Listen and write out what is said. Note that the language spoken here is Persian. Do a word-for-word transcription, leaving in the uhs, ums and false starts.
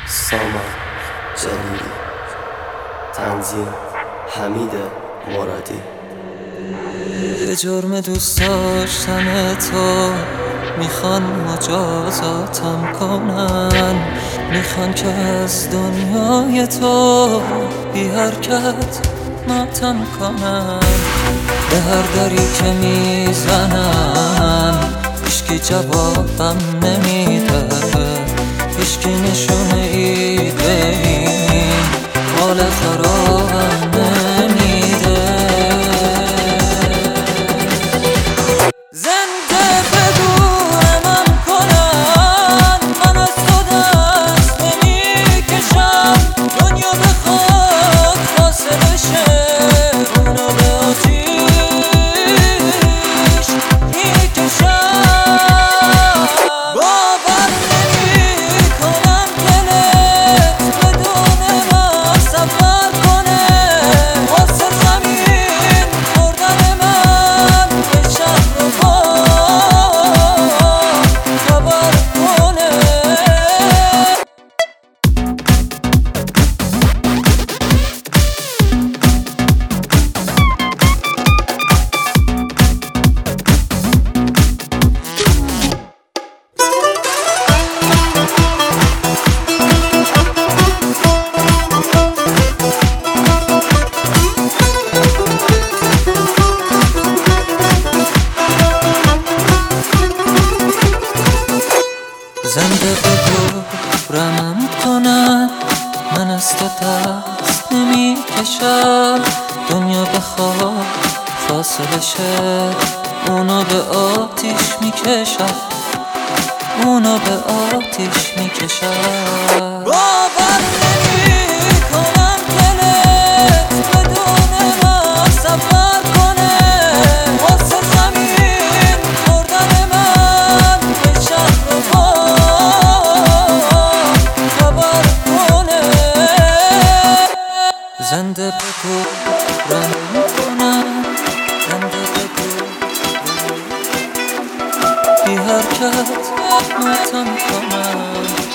سامان جلیلی. تنظیم حمید مرادی. به جرم دوست داشتن تو میخوان مجازاتم کنن، میخوان که از دنیای تو بی حرکت ماتم کنن. به هر دری که میزنم هیچکی جوابم نمیده، هیچکی نشونه ای به این حال خرابم نمیده. زنده بدونم کنن من از تو دست نمیکشم، دنیا به خاک فاصله شه اونو به آتیش میکشم. باور نمیکنم دلت بدون من سفر کنه، واسه زمین خوردن من به شهر و خبر کنه. زنده بگورمم کنن من از تو دست نمیکشم، دنیا به خواب فاصله شه اونو به آتیش میکشم، اونو به آتیش میکشم. باور نمیکنم دلت بدون من سفر کنه، واسه زمین خوردن من به شهر و خبر کنه. زنده بگو رنگ کنم، زنده بگو بی حرکت ماتم کنم.